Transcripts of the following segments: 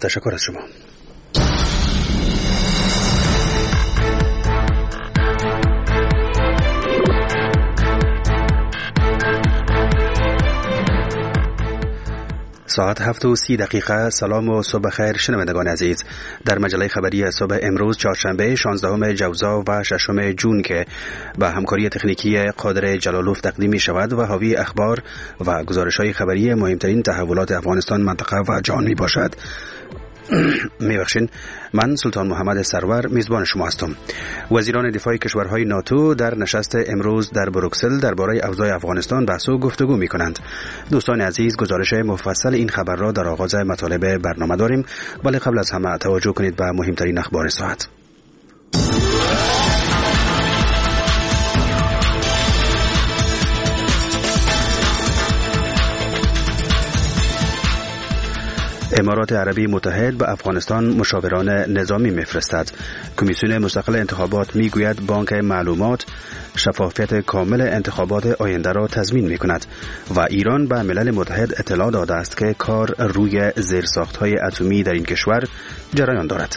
تشکر از شما. ساعت 7:30. سلام و صبح خیر شنوندگان عزیز. در مجله خبری صبح امروز چهارشنبه 16 جوزا و 6 جون که با همکاری تکنیکی قادر جلالوف تقدیم می شود و حاوی اخبار و گزارش‌های خبری مهمترین تحولات افغانستان، منطقه و جهان می باشد. میبخشین، من سلطان محمد سرور میزبان شما هستم. وزیران دفاع کشورهای ناتو در نشست امروز در بروکسل درباره اوضاع افغانستان بحث و گفتگو می کنند. دوستان عزیز، گزارش مفصل این خبر را در آغاز مطالب برنامه داریم، ولی قبل از همه توجه کنید به مهمترین اخبار ساعت. امارات عربی متحد به افغانستان مشاوران نظامی میفرستد. کمیسیون مستقل انتخابات میگوید بانک معلومات شفافیت کامل انتخابات آینده را تضمین میکند و ایران به ملل متحد اطلاع داده است که کار روی زیرساخت‌های اتمی در این کشور جریان دارد.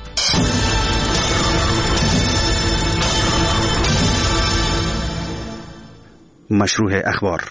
مشروع اخبار.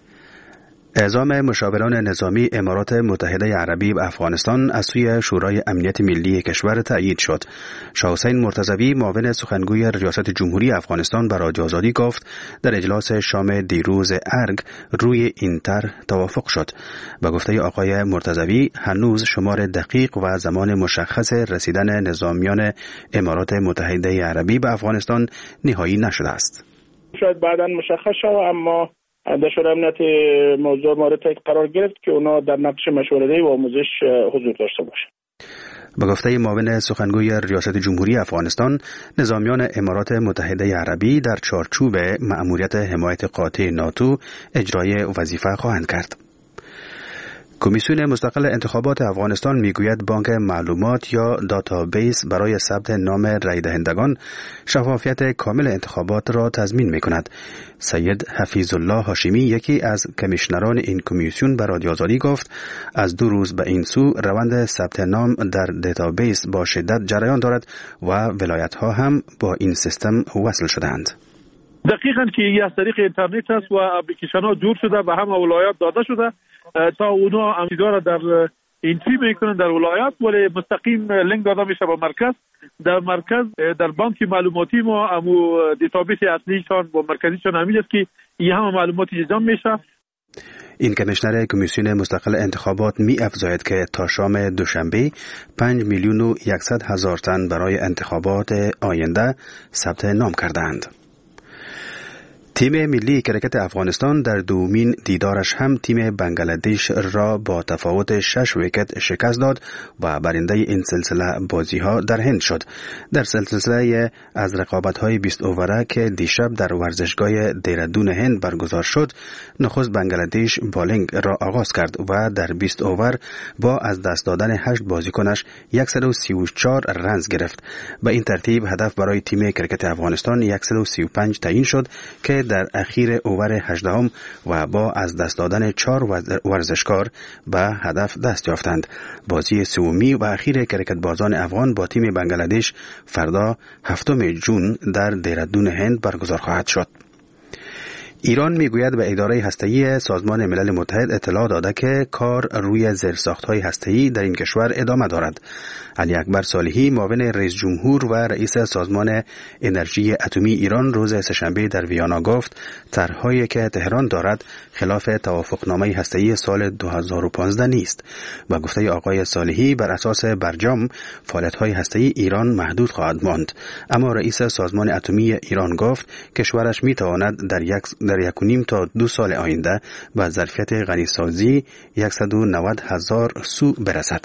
اعزام مشاوران نظامی امارات متحده عربی به افغانستان از سوی شورای امنیت ملی کشور تأیید شد. شاه حسین مرتضوی معاون سخنگوی ریاست جمهوری افغانستان به رادیو آزادی گفت در اجلاس شام دیروز ارگ روی این طرح توافق شد. به گفته آقای مرتضوی هنوز شمار دقیق و زمان مشخص رسیدن نظامیان امارات متحده عربی به افغانستان نهایی نشده است. شاید بعداً مشخص شود، اما در شورای امنیت موضوع مورد تایید قرار گرفت که اونا در نقش مشوره‌ای و آموزش حضور داشته باشند. به گفته معاون سخنگوی ریاست جمهوری افغانستان، نظامیان امارات متحده عربی در چارچوب مأموریت حمایت قاطع ناتو اجرای وظیفه خواهند کرد. کمیسیون مستقل انتخابات افغانستان میگوید بانک معلومات یا داتابیس برای ثبت نام رای دهندگان شفافیت کامل انتخابات را تضمین میکند. سید حفیظ الله هاشمی، یکی از کمیشنران این کمیسیون، به رادیو آزادی گفت از 2 روز به این سو روند ثبت نام در دیتابیس با شدت جریان دارد و ولایت ها هم با این سیستم وصل شدند. دقیقاً که از طریق اینترنت است و اپلیکیشن ها جور شده به همه ولایات داده شده تا اونا امیدوار در انتری میکنن در ولایات، ولی مستقیم لینک داده میشه به مرکز. در مرکز در بانک معلوماتی ما امو دیتابیس اصلیشان با مرکزیشان همین است که این همه معلوماتی جمع میشه. این کمیشنر کمیسیون مستقل انتخابات می افزاید که تا شام دوشنبه 5,100,000 تن برای انتخابات آینده ثبت نام کردند. تیم ملی کرکت افغانستان در دومین دیدارش هم تیم بنگلادش را با تفاوت 6 ویکت شکست داد و برنده این سلسله بازی ها در هند شد. در سلسله از رقابت های 20 اووره که دیشب در ورزشگاه دیرادون هند برگزار شد، نخست بنگلادش بالینگ را آغاز کرد و در 20 اوور با از دست دادن 8 بازیکنش 134 رنز گرفت. به این ترتیب هدف برای تیم کرکت افغانستان 135 تعیین شد که در اخیر اوور 18 و با از دست دادن 4 ورزشکار به هدف دست یافتند. بازی سومی و اخیر کرکت بازان افغان با تیم بنگلادش فردا 7 جون در دیرادون هند برگزار خواهد شد. ایران میگوید به اداره هسته‌ای سازمان ملل متحد اطلاع داده که کار روی زیرساخت‌های هسته‌ای در این کشور ادامه دارد. علی اکبر صالحی، معاون رئیس جمهور و رئیس سازمان انرژی اتمی ایران، روز سه‌شنبه در ویانا گفت طرح‌هایی که تهران دارد خلاف توافقنامه هسته‌ای سال 2015 نیست. با گفته آقای صالحی بر اساس برجام فعالیت‌های هسته‌ای ایران محدود خواهد ماند، اما رئیس سازمان اتمی ایران گفت کشورش می‌تواند در 1.5 تا 2 سال آینده به ظرفیت غنیسازی 190,000 سو برسد.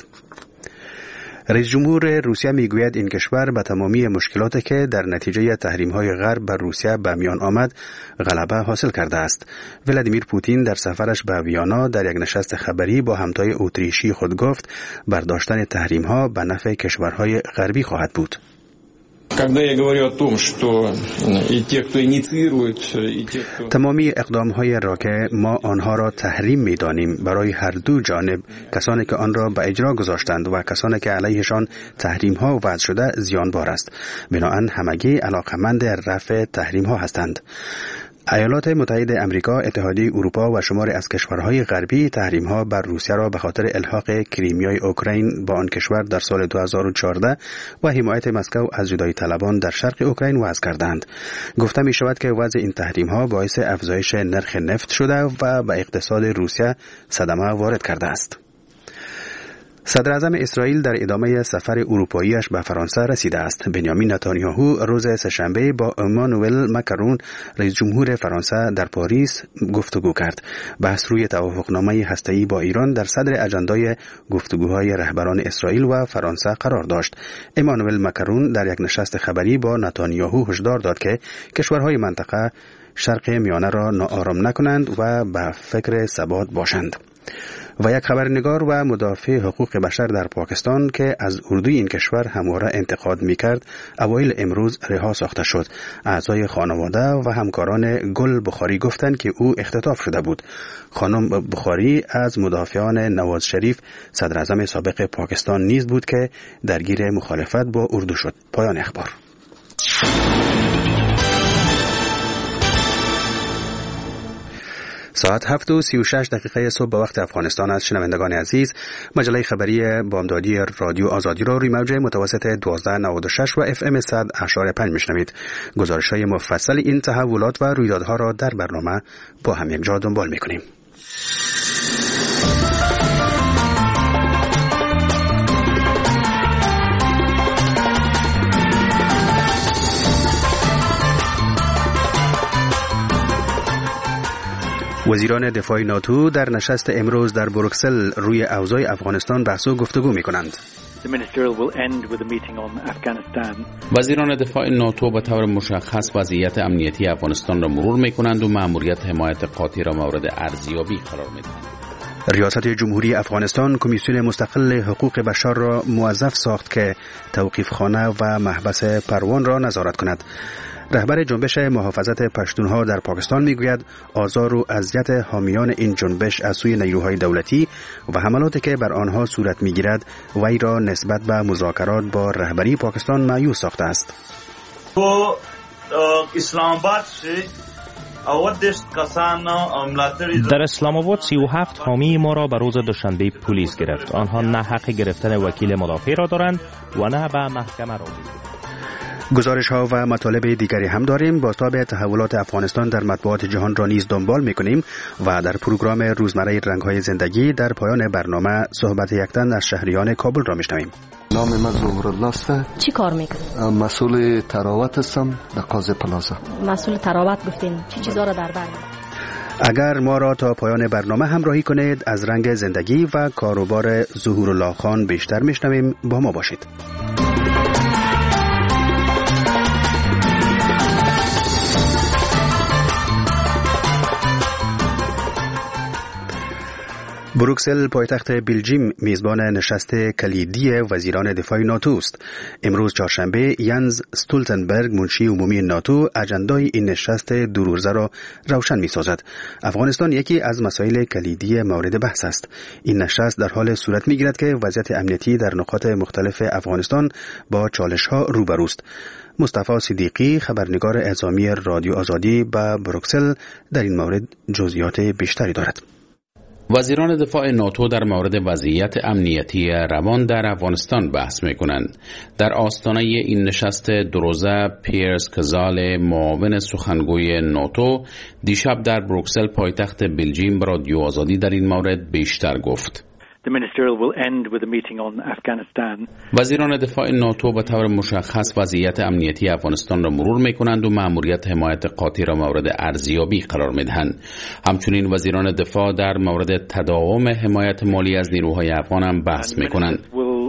رئیس جمهور روسیه میگوید این کشور به تمامی مشکلاتی که در نتیجه تحریم‌های غرب بر روسیه به میان آمد غلبه حاصل کرده است. ولادیمیر پوتین در سفرش به ویانا در یک نشست خبری با همتای اتریشی خود گفت برداشتن تحریم‌ها به نفع کشورهای غربی خواهد بود. تمامی اقدام‌های را که ما آنها را تحریم می‌دانیم برای هر دو جانب، کسانی که آن را به اجرا گذاشتند و کسانی که علیهشان تحریم‌ها وضع شده زیانبار است. بنابراین همگی علاقمند رفع تحریم‌ها هستند. ایالات متحده آمریکا، اتحادیه اروپا و شماری از کشورهای غربی تحریم‌ها بر روسیه را به خاطر الحاق کریمیای اوکراین با آن کشور در سال 2014 و حمایت مسکو از جدایی طلبان در شرق اوکراین وضع کردند. گفته می شود که وضع این تحریم‌ها باعث افزایش نرخ نفت شده و به اقتصاد روسیه صدمه وارد کرده است. صدر اعظم اسرائیل در ادامه سفر اروپاییش به فرانسه رسیده است. بنیامین نتانیاهو روز سه‌شنبه با امانوئل ماکرون رئیس جمهور فرانسه در پاریس گفتگو کرد. بحث روی توافقنامه هسته‌ای با ایران در صدر اجندای گفتگوهای رهبران اسرائیل و فرانسه قرار داشت. امانوئل ماکرون در یک نشست خبری با نتانیاهو هشدار داد که کشورهای منطقه شرق میانه را ناآرام نکنند و به فکر ثبات باشند. و یک خبرنگار و مدافع حقوق بشر در پاکستان که از اردوی این کشور همواره انتقاد می‌کرد، اوایل امروز رها ساخته شد. اعضای خانواده و همکاران گل بخاری گفتند که او اختطاف شده بود. خانم بخاری از مدافعان نواز شریف، صدر اعظم سابق پاکستان نیز بود که درگیر مخالفت با اردو شد. پایان اخبار. ساعت 7:36 صبح به وقت افغانستان است. شنوندگان عزیز، مجله خبری بامدادی رادیو آزادی را روی موج متوسط 1296 و FM 100.5 میشنوید. گزارش‌های مفصل این تحولات و رویدادها را در برنامه با هم یکجا دنبال می‌کنیم. وزیران دفاع ناتو در نشست امروز در بروکسل روی اوضاع افغانستان بحث و گفتگو می‌کنند. وزیران دفاع ناتو به طور مشخص وضعیت امنیتی افغانستان را مرور می‌کنند و مأموریت حمایت قاطی را مورد ارزیابی قرار می‌دهند. ریاست جمهوری افغانستان کمیسیون مستقل حقوق بشر را موظف ساخت که توقیفخانه و محبس پروان را نظارت کند. رهبر جنبش محافظت پشتونها در پاکستان میگوید آزار و اذیت حامیان این جنبش از سوی نیروهای دولتی و حملاتی که بر آنها صورت میگیرد وی را نسبت به مذاکرات با رهبری پاکستان مایوس ساخته است. در اسلام آباد 37 حامی ما را به روز دوشنبه پلیس گرفت. آنها نه حق گرفتن وکیل مدافع را دارند و نه به محکمه را می‌رسند. گزارش ها و مطالب دیگری هم داریم. بازتاب تحولات افغانستان در مطبوعات جهان را نیز دنبال می‌کنیم و در پروگرام روزمره رنگ‌های زندگی در پایان برنامه صحبت یک تن از شهریان کابل را می‌شنویم. نام من ظهورالله است. چی کار میکنید؟ مسئول تراوت هستم در قاضی پلازا. مسئول تراوت گفتین چی چیزا را در بر؟ اگر ما را تا پایان برنامه همراهی کنید از رنگ زندگی و کاروبار ظهورالله خان بیشتر می‌شنویم. با ما باشید. بروکسل پایتخت بلژیم میزبان نشست کلیدی وزیران دفاع ناتو است. امروز چهارشنبه ینز استولتنبرگ منشی عمومی ناتو اجندای این نشست دو روزه را روشن می‌سازد. افغانستان یکی از مسائل کلیدی مورد بحث است. این نشست در حال صورت می‌گیرد که وضعیت امنیتی در نقاط مختلف افغانستان با چالش‌ها روبروست. مصطفی صدیقی خبرنگار اعزامی رادیو آزادی به بروکسل در این مورد جزئیات بیشتری دارد. وزیران دفاع ناتو در مورد وضعیت امنیتی روان در افغانستان بحث می‌کنند. در آستانه این نشست دو روزه پیرس کزال معاون سخنگوی ناتو دیشب در بروکسل پایتخت بلژیم به رادیو آزادی در این مورد بیشتر گفت. وزیران دفاع ناتو به طور مشخص وضعیت امنیتی افغانستان را مرور می‌کنند و مأموریت حمایت قاطی را مورد ارزیابی قرار می‌دهند. همچنین وزیران دفاع در مورد تداوم حمایت مالی از نیروهای افغان هم بحث می‌کنند.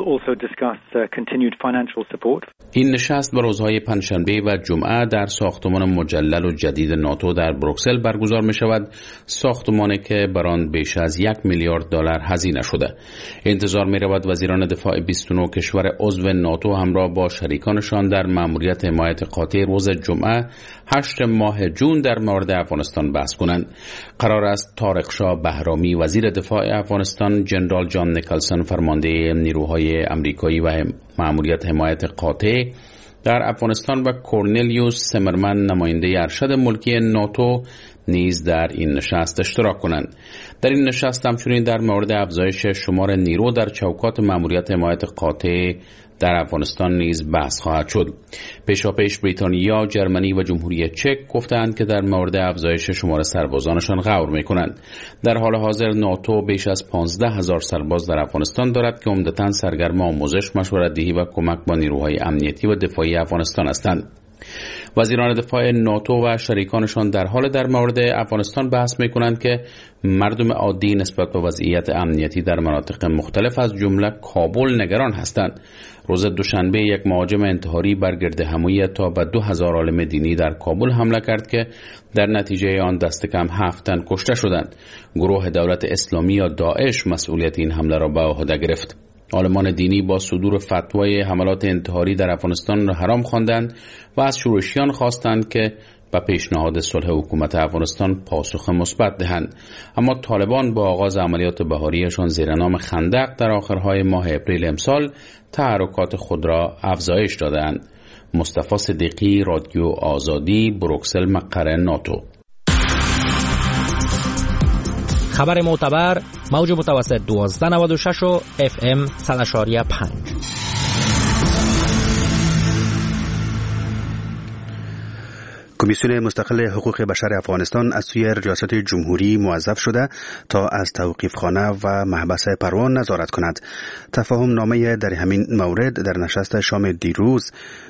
این نشست به روزهای پنجشنبه و جمعه در ساختمان مجلل و جدید ناتو در بروکسل برگزار می شود، ساختمانی که بر آن بیش از $1 میلیارد هزینه شده. انتظار می رود وزیران دفاع 29 کشور عضو ناتو همراه با شریکانشان در مأموریت حمایت قاطع روز جمعه 8 ماه جون در مورد افغانستان بحث کنند. قرار است طارق شاه بهرامی وزیر دفاع افغانستان، جنرال جان نیکلسون فرمانده نیروهای امریکایی و مأموریت حمایت قاطع در افغانستان و کورنلیوس سمرمن نماینده ارشد ملکی ناتو نیز در این نشست اشتراک کنند. در این نشست همچنین در مورد افزایش شمار نیرو در چوکات مأموریت حمایت قاطع در افغانستان نیز بحث خواهد شد. پیشاپیش بریتانیا، جرمنی و جمهوری چک گفتند که در مورد افزایش شمار سربازانشان غور می‌کنند. در حال حاضر ناتو بیش از 15,000 سرباز در افغانستان دارد که عمدتاً سرگرم آموزش، مشورت‌دهی و کمک با نیروهای امنیتی و دفاعی افغانستان هستند. وزیران دفاع ناتو و شریکانشان در حال در مورد افغانستان بحث می‌کنند که مردم عادی نسبت به وضعیت امنیتی در مناطق مختلف از جمله کابل نگران هستند. روز دوشنبه یک مهاجم انتحاری بر گردهمایی تا به 2000 عالم دینی در کابل حمله کرد که در نتیجه آن دست کم 7 تن کشته شدند. گروه دولت اسلامی یا داعش مسئولیت این حمله را به عهده گرفت. عالمان دینی با صدور فتوای حملات انتحاری در افغانستان را حرام خواندند و از شورشیان خواستند که به پیشنهاد صلح حکومت افغانستان پاسخ مثبت دهند. اما طالبان با آغاز عملیات بهاریشان زیر نام خندق در آخرهای ماه اپریل امسال تحرکات خود را افزایش دادند. مصطفی صدیقی، رادیو آزادی، بروکسل، مقر ناتو. خبر معتبر، موج متوسط 1296 و FM 100.5. کمیسیون مستقل حقوق بشر افغانستان از سوی ریاست جمهوری موظف شده تا از توقیفخانه و محبس پروان نظارت کند. تفاهم نامه در همین مورد در نشست شام دیروز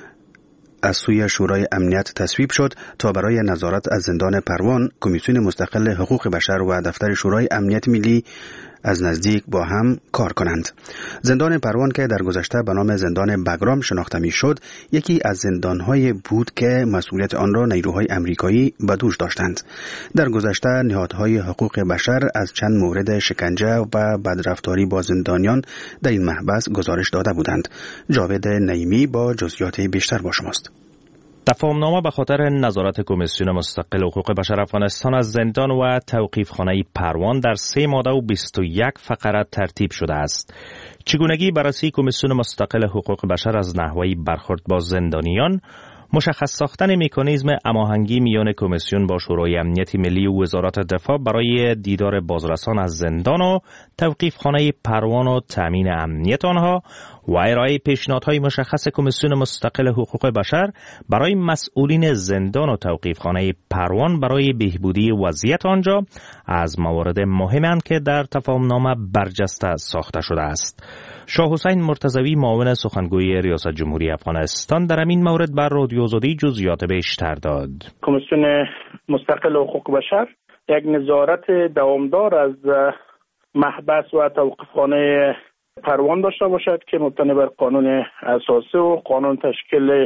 از سوی شورای امنیت تصویب شد تا برای نظارت از زندان پروان کمیسیون مستقل حقوق بشر و دفتر شورای امنیت ملی از نزدیک با هم کار کنند. زندان پروان که در گذشته به نام زندان بگرام شناخته می شد، یکی از زندان‌های بود که مسئولیت آن را نیروهای امریکایی به دوش داشتند. در گذشته نهادهای حقوق بشر از چند مورد شکنجه و بدرفتاری با زندانیان در این محبس گزارش داده بودند. جاوید نعیمی با جزئیات بیشتر با شماست. تفاهمنامه به خاطر نظارت کمیسیون مستقل حقوق بشر افغانستان از زندان و توقیفخانه پروان در 3 ماده و 21 فقره ترتیب شده است. چگونگی بررسی کمیسیون مستقل حقوق بشر از نحوه برخورد با زندانیان، مشخص ساختن مکانیزم هماهنگی میان کمیسیون با شورای امنیت ملی و وزارت دفاع برای دیدار بازرسان از زندان و توقیفخانه پروان و تامین امنیت آنها و ارائه پیشنهادهای مشخص کمیسیون مستقل حقوق بشر برای مسئولین زندان و توقیفخانه پروان برای بهبودی وضعیت آنجا از موارد مهمند که در تفاهمنامه برجسته ساخته شده است. شاه حسین مرتضوی معاون سخنگوی ریاست جمهوری افغانستان در این مورد بر رادیو آزادی جزئیات بیشتر داد. کمیسیون مستقل حقوق بشر یک نظارت دوامدار از محبس و توقیفخانه پروان داشته باشد که مبتنی بر قانون اساسی و قانون تشکیل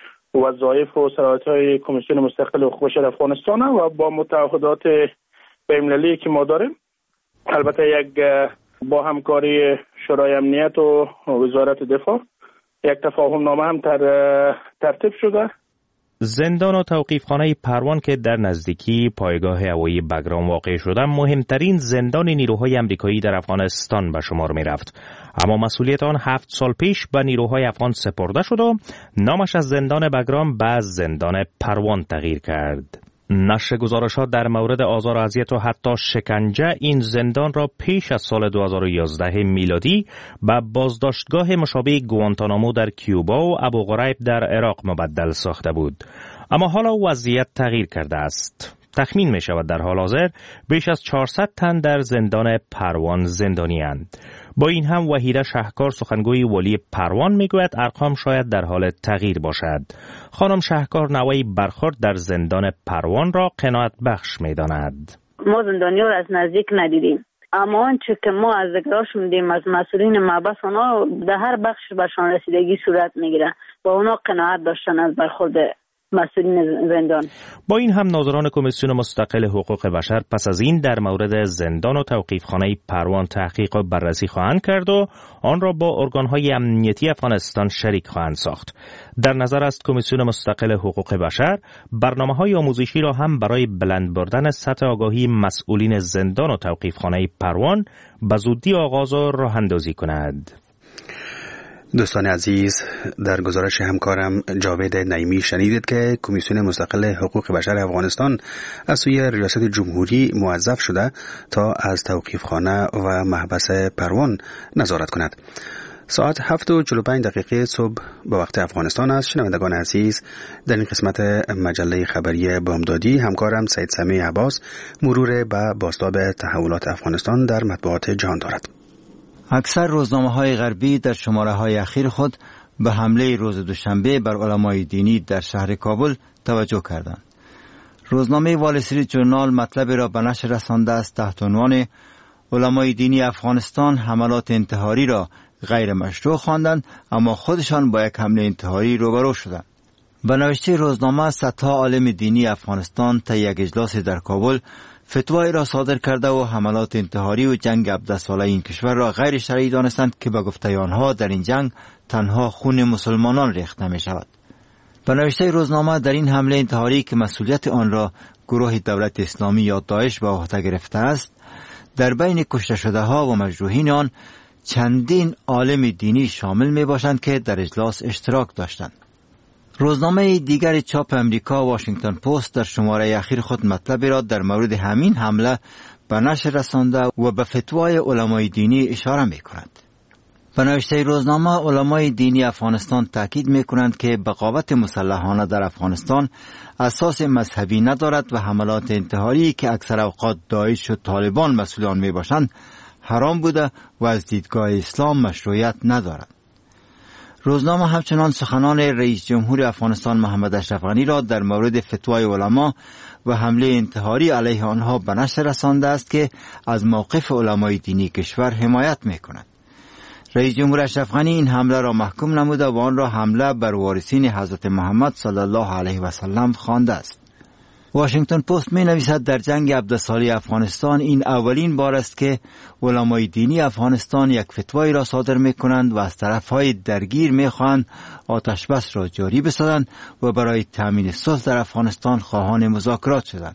وظایف و صلاحیت‌های کمیسیون مستقل حقوق بشر افغانستان و با متعهدات بین‌المللی که ما داریم، البته یک با همکاری شورای امنیت و وزارت دفاع یک تفاهم نامه هم ترتیب شده. زندان و توقیفخانه پروان که در نزدیکی پایگاه هوایی بگرام واقع شده، مهمترین زندان نیروهای امریکایی در افغانستان به شمار می رفت. اما مسئولیت آن 7 سال پیش به نیروهای افغان سپرده شد و نامش از زندان بگرام به زندان پروان تغییر کرد. نشر گزارشات در مورد آزار و اذیت و حتی شکنجه این زندان را پیش از سال 2011 میلادی به بازداشتگاه مشابه گوانتانامو در کیوبا و ابوغریب در عراق مبدل ساخته بود. اما حالا وضعیت تغییر کرده است. تخمین می شود در حال حاضر بیش از 400 تن در زندان پروان زندانی اند. با این هم وحیده شهکار سخنگوی والی پروان میگوید ارقام شاید در حال تغییر باشد. خانم شهکار نوعی برخورد در زندان پروان را قناعت بخش میداند. ما زندانیان را از نزدیک ندیدیم. اما آنچه که ما از ذکرها شنیدیم از مسئولین محبس، اونا در هر بخش بهشان رسیدگی صورت میگیره و اونا قناعت داشتن از برخورد مسئولین زندان. با این هم ناظران کمیسیون مستقل حقوق بشر پس از این در مورد زندان و توقیفخانه پروان تحقیق و بررسی خواهند کرد و آن را با ارگانهای امنیتی افغانستان شریک خواهند ساخت. در نظر است کمیسیون مستقل حقوق بشر برنامه‌های آموزشی را هم برای بلند بردن سطح آگاهی مسئولین زندان و توقیفخانه پروان به زودی آغاز و راه اندازی کند. دوستان عزیز، در گزارش همکارم جاوید نعیمی شنیدید که کمیسیون مستقل حقوق بشر افغانستان از سوی ریاست جمهوری موظف شده تا از توقیفخانه و محبس پروان نظارت کند. ساعت 7:45 صبح به وقت افغانستان است. شنوندگان عزیز، در این قسمت مجله خبری بامدادی همکارم سید سمیع عباس مرور به بازتاب تحولات افغانستان در مطبوعات جهان دارد. اکثر روزنامه‌های غربی در شماره‌های اخیر خود به حمله روز دوشنبه بر علمای دینی در شهر کابل توجه کردند. روزنامه وال استریت جورنال مطلب را به نشر رسانده است تحت عنوان علمای دینی افغانستان حملات انتحاری را غیر مشروع خواندند، اما خودشان با یک حمله انتحاری روبرو شدند. به نوشته روزنامه، صدها عالم دینی افغانستان طی یک اجلاس در کابل فتوایی را صادر کرده و حملات انتحاری و جنگ 17 ساله این کشور را غیر شرعی دانستند که به گفته آنها در این جنگ تنها خون مسلمانان ریخته می شود. به نوشته روزنامه، در این حمله انتحاری که مسئولیت آن را گروه دولت اسلامی یا داعش به عهده گرفته است، در بین کشته شده ها و مجروحین آن چندین عالم دینی شامل می باشند که در اجلاس اشتراک داشتند. روزنامه دیگر چاپ امریکا واشنگتن پست در شماره اخیر خود مطلبی را در مورد همین حمله به نشر رسانده و به فتوای علمای دینی اشاره می کند. به نوشته روزنامه، علمای دینی افغانستان تاکید می کنند که بغاوت مسلحانه در افغانستان اساس مذهبی ندارد و حملات انتحاری که اکثر اوقات داعش و طالبان مسئول آن می باشند حرام بوده و از دیدگاه اسلام مشروعیت ندارد. روزنامه همچنان سخنان رئیس جمهور افغانستان محمد اشرف غنی را در مورد فتوای علما و حمله انتحاری علیه آنها به نشر رسانده است که از موقف علمای دینی کشور حمایت می کند. رئیس جمهور اشرف غنی این حمله را محکوم نموده و آن را حمله بر وارثین حضرت محمد صلی الله علیه و سلم خوانده است. واشنگتن پست می نویسد در جنگ 17 ساله افغانستان این اولین بار است که علمای دینی افغانستان یک فتوایی را صادر می کنند و از طرفهای درگیر می خواهند آتش بس را جاری بسازند و برای تامین صلح در افغانستان خواهان مذاکرات شدند.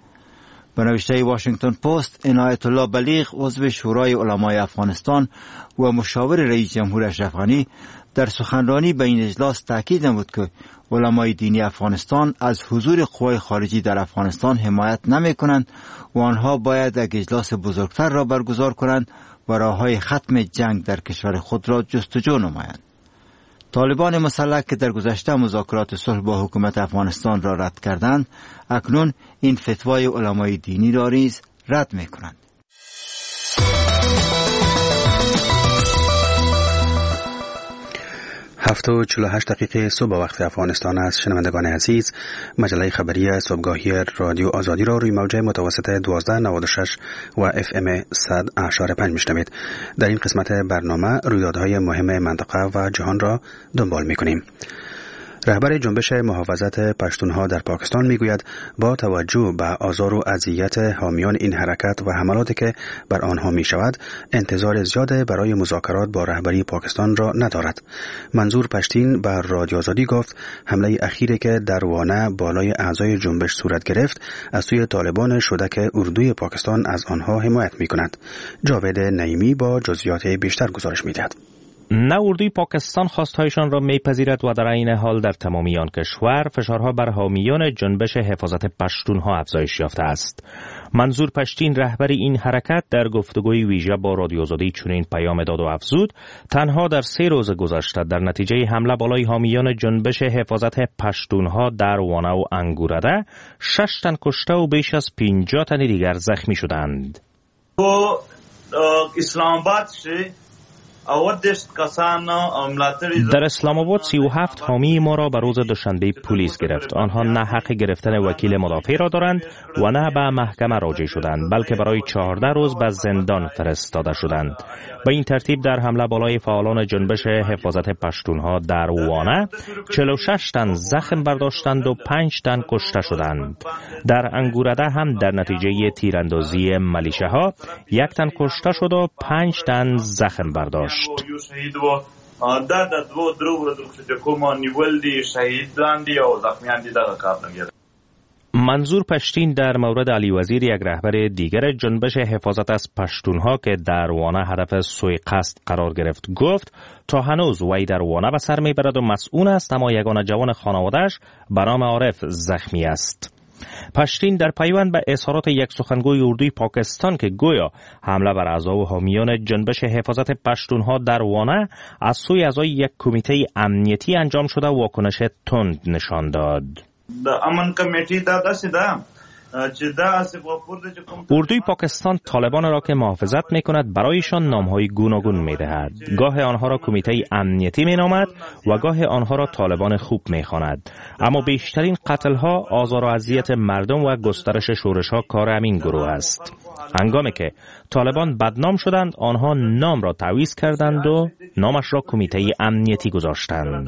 به نوشته واشنگتن پست، عنایت الله بلیغ عضو شورای علمای افغانستان و مشاور رئیس جمهور اشرف غنی در سخنرانی به این اجلاس تاکید نمود که علمای دینی افغانستان از حضور قوای خارجی در افغانستان حمایت نمی کنند و آنها باید یک اجلاس بزرگتر را برگزار کنند و راههای ختم جنگ در کشور خود را جستجو نمایند. طالبان مسلح که در گذشته مذاکرات صلح با حکومت افغانستان را رد کردند، اکنون این فتوای علمای دینی را نیز رد می کنند. 7:48 صبح وقت افغانستان است. شنوندگان عزیز، مجله خبری صبحگاهی رادیو آزادی را روی موج متوسط 1296 و FM 100.5 میشنوید. در این قسمت برنامه رویدادهای مهم منطقه و جهان را دنبال میکنیم. رهبر جنبش محافظت پشتونها در پاکستان میگوید با توجه به آزار و اذیت حامیان این حرکت و حملاتی که بر آنها می شود، انتظار زیاد برای مذاکرات با رهبری پاکستان را ندارد. منظور پشتین بر رادیو آزادی گفت حمله اخیری که در وانه بالای اعضای جنبش صورت گرفت از سوی طالبان شده که اردوی پاکستان از آنها حمایت می کند. جاوید نعیمی با جزئیات بیشتر گزارش می دهد. نه اردوی پاکستان خواستهایشان را میپذیرد و در عین حال در تمامی آن کشور فشارها بر حامیان جنبش حفاظت پشتونها افزایش یافته است. منظور پشتین رهبر این حرکت در گفتگوی ویژه با رادیو آزادی چنین پیام داد و افزود تنها در 3 روز گذشته در نتیجه حمله بالای حامیان جنبش حفاظت پشتونها در وانه و انگورده 6 تن کشته و بیش از 50 تن دیگر زخمی شدند. اسلام آباد سے در اسلام آباد 37 حامی ما را به روز دوشنبه پلیس گرفت. آنها نه حق گرفتن وکیل مدافع را دارند و نه به محکمه راجع شدند، بلکه برای 14 روز به زندان فرستاده شدند. به این ترتیب در حمله بالای فعالان جنبش حفاظت پشتونها در وانه 46 تن زخم برداشتند و 5 تن کشته شدند. در انگورده هم در نتیجه تیراندازی ملیشه‌ها 1 تن کشته شد و 5 تن زخم برداشت. منظور پشتین در مورد علی وزیر، یک رهبر دیگر جنبش حفاظت از پشتونها که در وانه هدف سوء قصد قرار گرفت، گفت تا هنوز وی در وانه به سر میبرد و مسئول است، اما یگانه جوان خانواده‌اش به نام عارف زخمی است. پشتین در پیوند به اظهارات یک سخنگوی اردوی پاکستان که گویا حمله بر اعضا و حامیان جنبش حفاظت پشتونها در وانه از سوی اعضای یک کمیته امنیتی انجام شده واکنش تند نشان داد. اردوی پاکستان طالبان را که محافظت می کند برایشان نامهای گوناگون می دهد. گاه آنها را کمیته امنیتی می نامد و گاه آنها را طالبان خوب می خواند. اما بیشترین قتلها، آزار و اذیت مردم و گسترش شورش‌ها کار همین گروه است. هنگامی که طالبان بدنام شدند، آنها نام را تعویض کردند و نامش را کمیته امنیتی گذاشتند.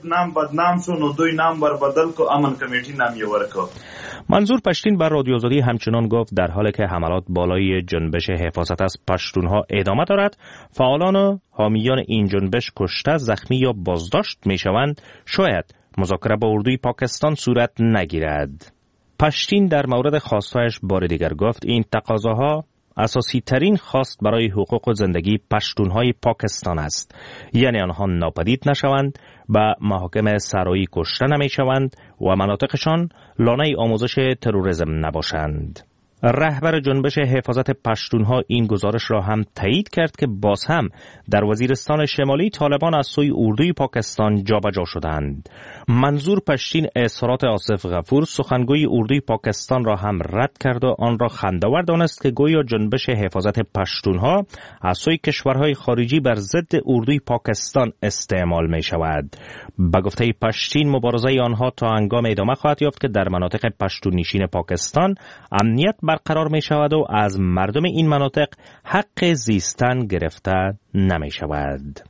منظور پشتین بر رادیو آزادی همچنان گفت در حالی که حملات بالای جنبش حفاظت از پشتونها ادامه دارد، فعالان و حامیان این جنبش کشته، زخمی یا بازداشت می شوند، شاید مذاکره با اردوی پاکستان صورت نگیرد. پشتین در مورد خواستهایش بار دیگر گفت این تقاضاها اساسی ترین خواست برای حقوق و زندگی پشتونهای پاکستان است، یعنی آنها ناپدید نشوند، به محاکم سرایی کشته نمی شوند و مناطقشان لانه آموزش تروریسم نباشند. رهبر جنبش حفاظت پشتونها این گزارش را هم تایید کرد که باز هم در وزیرستان شمالی طالبان از سوی اردوی پاکستان جابجا شدند. منظور پشتین اظهارات آصف غفور، سخنگوی اردوی پاکستان را هم رد کرد و آن را خنده‌آور دانست که گویا جنبش حفاظت پشتونها از سوی کشورهای خارجی بر ضد اردوی پاکستان استعمال می شود. به گفته پشتین مبارزه آنها تا هنگام ادامه خواهد یافت که در مناطق پشتون نشین پاکستان امنیت برقرار می شود و از مردم این مناطق حق زیستن گرفته نمی شود.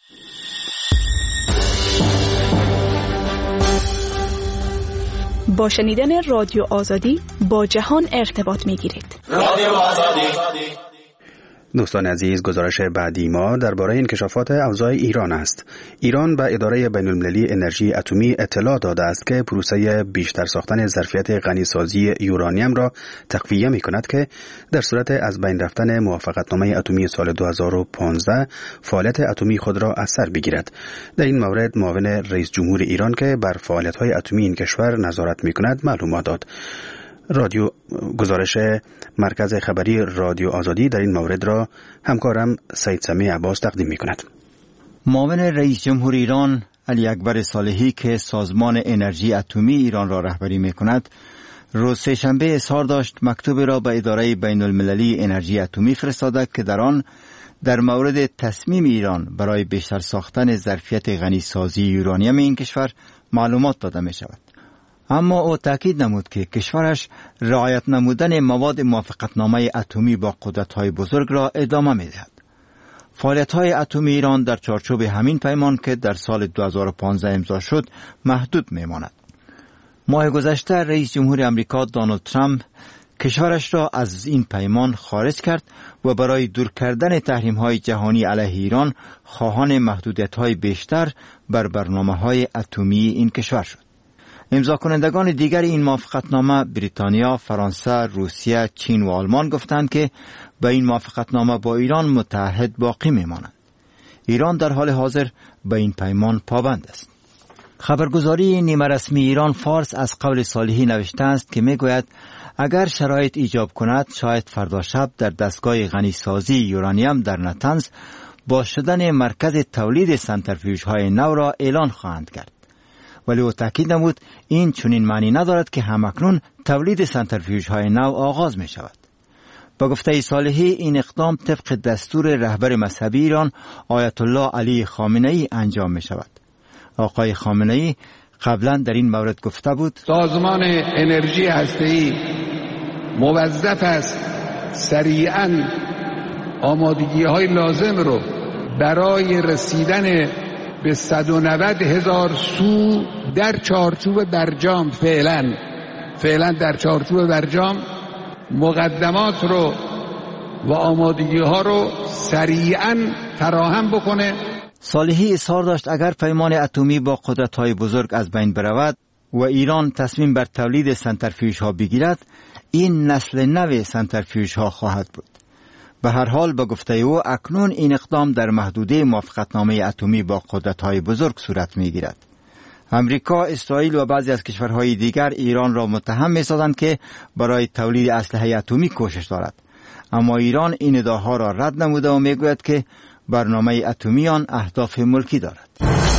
با شنیدن رادیو آزادی با جهان ارتباط می گیرید. رادیو آزادی. دوستان عزیز، گزارش بعدی ما درباره انکشافات اوضاع ایران است. ایران به اداره بین‌المللی انرژی اتمی اطلاع داده است که پروسه بیشتر ساختن ظرفیت غنیسازی یورانیم را تقویه می‌کند که در صورت از بین رفتن موافقتنامه اتمی سال 2015 فعالیت اتمی خود را از سر بگیرد. در این مورد معاون رئیس جمهور ایران که بر فعالیت‌های اتمی این کشور نظارت می‌کند معلومات داد. گزارش مرکز خبری رادیو آزادی در این مورد را همکارم سید سمیع عباس تقدیم می کند. معاون رئیس جمهور ایران علی اکبر صالحی که سازمان انرژی اتمی ایران را رهبری می کند، روز سه‌شنبه اظهار داشت مکتوبی را به اداره بین المللی انرژی اتمی فرستاده که در آن در مورد تصمیم ایران برای بیشتر ساختن ظرفیت غنیسازی یورانیم این کشور معلومات داده می شود. اما او تاکید نمود که کشورش رعایت نمودن مواد موافقتنامه اتمی با قدرت‌های بزرگ را ادامه می‌دهد. فعالیت‌های اتمی ایران در چارچوب همین پیمان که در سال 2015 امضا شد محدود می‌ماند. ماه گذشته رئیس جمهور آمریکا دونالد ترامپ کشورش را از این پیمان خارج کرد و برای دور کردن تحریم‌های جهانی علیه ایران خواهان محدودیت‌های بیشتر بر برنامه‌های اتمی این کشور شد. امضا کنندگان دیگر این موافقتنامه بریتانیا، فرانسه، روسیه، چین و آلمان گفتند که به این موافقتنامه با ایران متحد باقی میمانند. ایران در حال حاضر به این پیمان پابند است. خبرگزاری نیمه رسمی ایران فارس از قول صالحی نوشته است که میگوید اگر شرایط ایجاب کند شاید فردا شب در دستگاه غنیسازی یورانیم در نتنز با شدن مرکز تولید سنتریفیوژهای نو را اعلان خواهند کرد. ولی او تاکید نمود این چنین معنی ندارد که همکنون تولید سنتریفیوژهای نو آغاز می شود. با گفته صالحی این اقدام طبق دستور رهبر مذهبی ایران آیت الله علی خامنه‌ای انجام می شود. آقای خامنه‌ای قبلا در این مورد گفته بود سازمان انرژی هسته‌ای موظف است سریعاً آمادگی‌های لازم رو برای رسیدن به 190,000 سو در چارچوب برجام فعلا در چارچوب برجام مقدمات رو و آمادگی‌ها رو سریعاً فراهم بکنه. صالحی اصرار داشت اگر پیمان اتمی با قدرت‌های بزرگ از بین برود و ایران تصمیم بر تولید سنترفیوژها بگیرد، این نسل نو سنترفیوژها خواهد بود. به هر حال با گفته او اکنون این اقدام در محدوده موافقتنامه اتمی با قدرت‌های بزرگ صورت می‌گیرد. امریکا، اسرائیل و بعضی از کشورهای دیگر ایران را متهم می‌سازند که برای تولید اسلحه اتمی کوشش دارد. اما ایران این ادعاها را رد نموده و می‌گوید که برنامه اتمی آن اهداف ملکی دارد.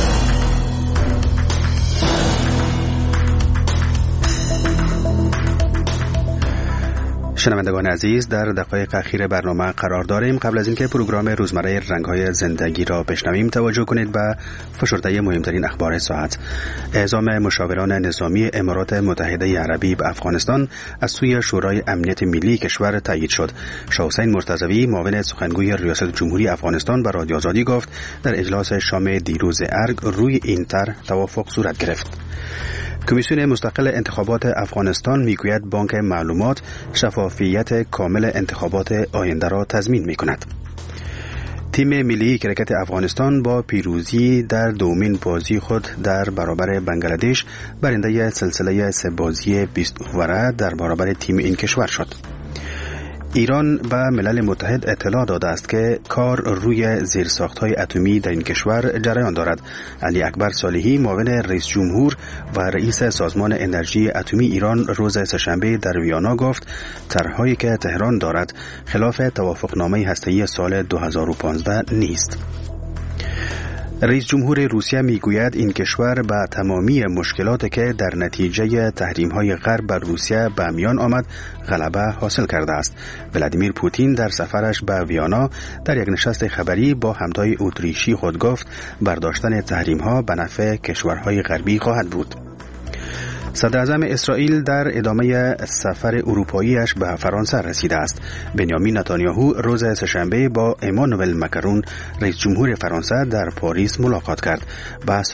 شنوندگان عزیز، در دقایق اخیر برنامه قرار داریم. قبل از اینکه پروگرام روزمره رنگ‌های زندگی را بشنویم، توجه کنید به فشرده مهمترین اخبار ساعت. اعزام مشاوران نظامی امارات متحده عربی به افغانستان از سوی شورای امنیت ملی کشور تایید شد. شاه حسین مرتضوی، معاون سخنگوی ریاست جمهوری افغانستان، به رادیو آزادی گفت در اجلاس شام دیروز ارگ روی این طرح توافق صورت گرفت. کمیسیون مستقل انتخابات افغانستان میگوید بانک معلومات شفافیت کامل انتخابات آینده را تضمین میکند. تیم ملی کرکت افغانستان با پیروزی در دومین بازی خود در برابر بنگلادش برنده سلسله 3 بازی 20 اوره در برابر تیم این کشور شد. ایران به ملل متحد اطلاع داده است که کار روی زیرساخت‌های اتمی در این کشور جریان دارد. علی اکبر صالحی، معاون رئیس جمهور و رئیس سازمان انرژی اتمی ایران، روز سه‌شنبه در ویانا گفت طرح‌هایی که تهران دارد خلاف توافقنامه هسته‌ای سال 2015 نیست. رئیس جمهور روسیه میگوید این کشور با تمامی مشکلاتی که در نتیجه تحریم‌های غرب بر روسیه به میان آمد غلبه حاصل کرده است. ولادیمیر پوتین در سفرش به ویانا در یک نشست خبری با همتای اتریشی خود گفت برداشتن تحریم‌ها به نفع کشورهای غربی خواهد بود. صدر اعظم اسرائیل در ادامه سفر اروپاییش به فرانسه رسیده است. بنیامین نتانیاهو روز سه‌شنبه با امانوئل مکرون، رئیس جمهور فرانسه، در پاریس ملاقات کرد. بحث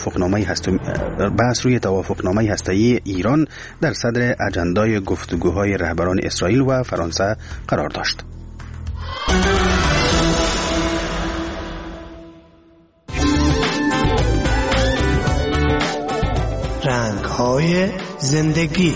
روی توافقنامه هسته‌ای ایران در صدر اجندای گفتگوهای رهبران اسرائیل و فرانسه قرار داشت. رنگ‌های زندگی.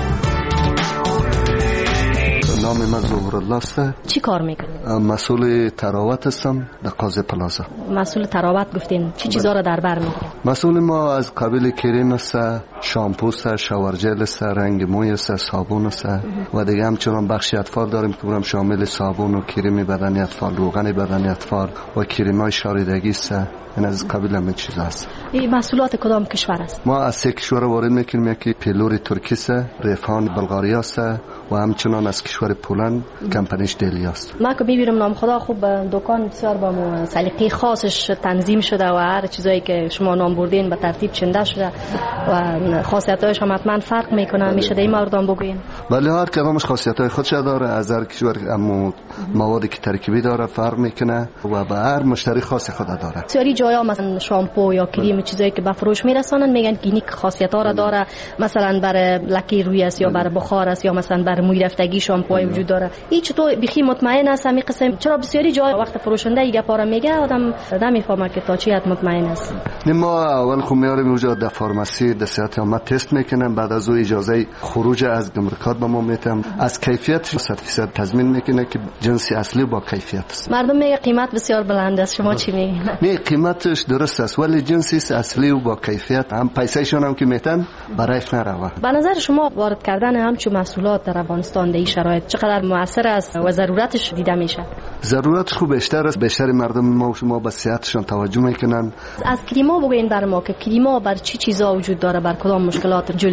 نام من ظهورالله است. چی کار میکنید؟ مسئول تراوت هستم در قاضی پلازا. مسئول تراوت گفتین چی چیزا رو در بر میگیرید؟ مسئول ما از قبیل کریم است، شامپو است، شاور ژل است، رنگ موی است، صابون است و دیگه همچنان بخش اطفال داریم که اونم شامل صابون و کریم بدنی اطفال، روغن بدنی اطفال و کریم‌های شاریدگی است. این از قبیل همه چیز است. این محصولات کدام کشور است؟ ما از 3 کشور وارد میکنیم، یکی پلور ترکی است، ریفان بلغاریا است و همچنان از کشور پولند کمپانیش دلی است. ما که میبینم نام خدا خوب دکان بسیار با سلیقه خاصش تنظیم شده و هر چیزایی که شما نام بردین به ترتیب چنده شده و خاصیت‌هاش هم حتما فرق میکنه. میشه در این مورد هم بگوین؟ بله، هر کدامش خاصیت‌های خودش داره. از هر کشور اما موادی که ترکیبی داره فرق میکنه و به هر مشتری خاص خود داره. بسیاری جایا مثلا شامپو یا کریم چیزایی که به فروش میرسانن میگن که اینی خاصیت‌ها را داره، مثلا برای لکه روی است یا برای بخار است یا مثلا برای موی رفتگی شامپوی وجود داره. این چطور بخی مطمئن است همین قسم؟ چرا بسیاری جا وقت فروشنده ایگه پارا میگه آدم نمیفهمه که تا چی حد مطمئن است. ما اول خو میاریم اونجا در فارماسی در صحت عامه تست میکنن، بعد از اون اجازه خروج از گمرکات به ما میتم، از کیفیت 100% تضمین میکنه که جنس اصلی با کیفیت است. مردم میگه قیمت بسیار بلند است، شما چی میگین؟ نه، قیمتش درست است ولی جنس اصلی و با کیفیت هم پیسه‌شون هم که میتن برایش نروه. به نظر شما وارد کردن همچون محصولات در افغانستان در این شرایط چقدر مؤثر است و ضرورتش دیده میشه؟ ضرورت خوب بیشتر است. بیشتر مردم ما و شما به صحتشون توجه میکنن. از کریما بگوین بر ما که کریما بر چی چیزا وجود داره، بر کدام مشکلات جلدی؟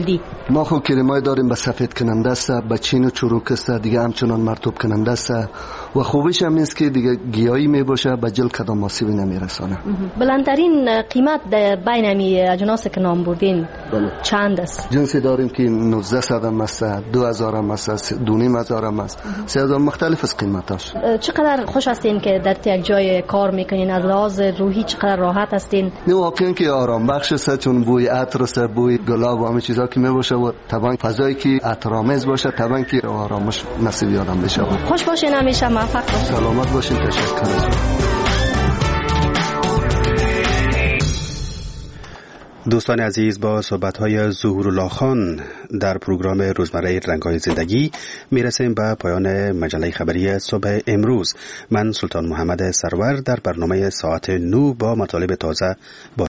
ما خو کریمای داریم به سفید کننده است، به چین و چروک است، دیگه همچنان مرطوب کننده است و خوبیش هم است که دیگه گیاهی می باشه به جلد کدام آسیبی نمیرسانه. بلندترین قیمت بین امی اجناس که نام بردین چند است؟ جنسی داریم که 1900 هم است، 2000 هم است، 2500 هم است، 3000 مختلف است قیمتاش. چقدر خوش هستین که در یک جای کار میکنین؟ از لحاظ روحی چقدر راحت هستین؟ نه واقعا که آرام بخش است، چون بوی عطر است، بوی گلاب و همه چیزا که می باشه و طبعا فضایی که عطرآمیز باشه طبعا که آرامش نصیب آدم بشه. خوش باشین، همیشه موفق باشین. سلامت باشین. تشکر. دوستان عزیز، با صحبت‌های ظهورالله خان در پروگرام روزمره رنگ‌های زندگی میرسیم به پایان مجله خبری صبح امروز. من سلطان محمد سرور در برنامه ساعت 9 با مطالب تازه با